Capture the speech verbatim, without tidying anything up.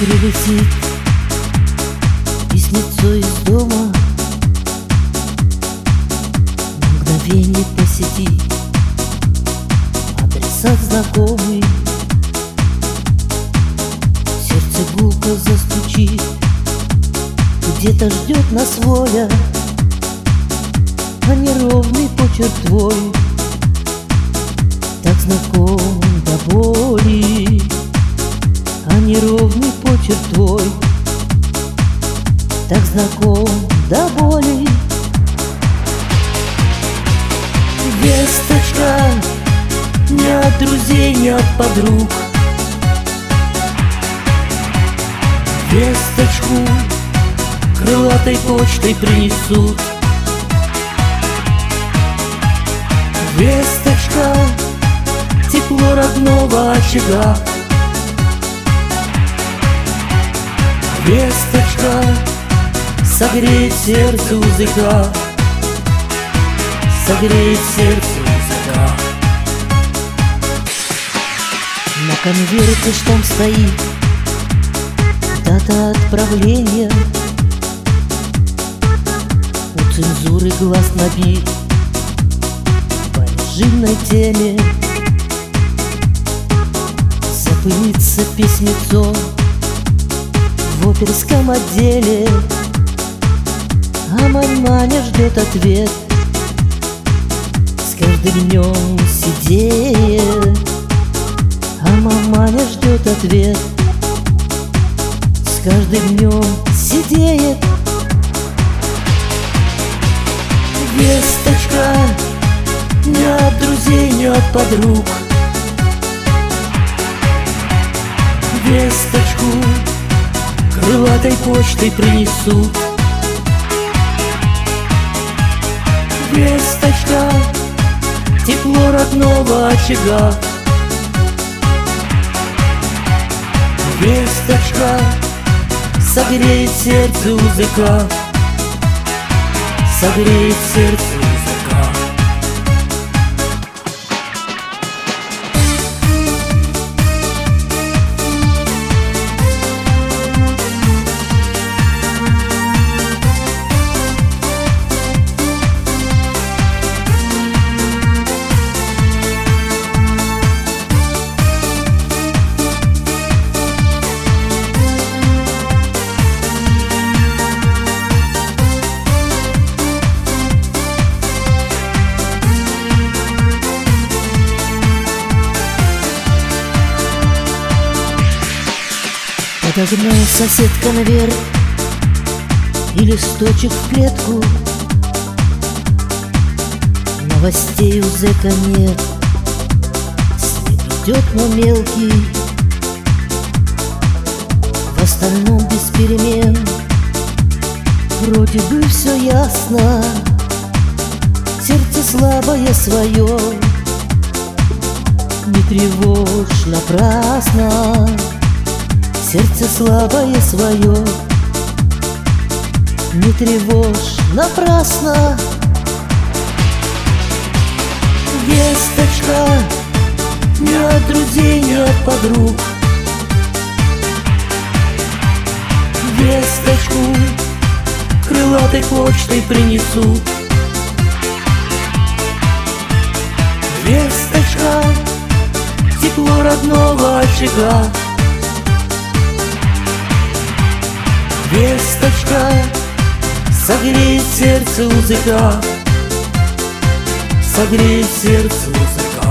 прилетит письмецо из дома, на мгновение посетит адресат знакомый. Сердце гулко застучит, где-то ждет нас воля, а неровный почерк твой так знаком до боли. А неровный почерк твой так знаком до боли. Весточка не от друзей, не от подруг. Весточку крылатой почтой принесут. Весточка тепло родного очага. Весточка согреет сердце узыка, согреет сердце узыка. На конверте что там стоит дата отправления. У цензуры глаз набит по режимной теме. Запылится письмецо в оперском отделе, а маманя ждет ответ с каждым днем сидеет. А маманя ждет ответ с каждым днем сидеет. Весточка не от друзей, не от подруг. Весточку крылатой почтой принесут. Весточка тепло родного очага. Весточка согреет сердце узыка, согреет сердце узыка. Подогнал сосед конверт и листочек в клетку. Новостей у зэка нет, след идет, но мелкий. В остальном без перемен, вроде бы все ясно. Сердце слабое свое не тревожь напрасно. Сердце слабое свое не тревожь напрасно. Весточка не от друзей, не от подруг. Весточку крылатой почтой принесут. Весточка тепло родного очага. Весточка согреет сердце узыка, согреет сердце узыка.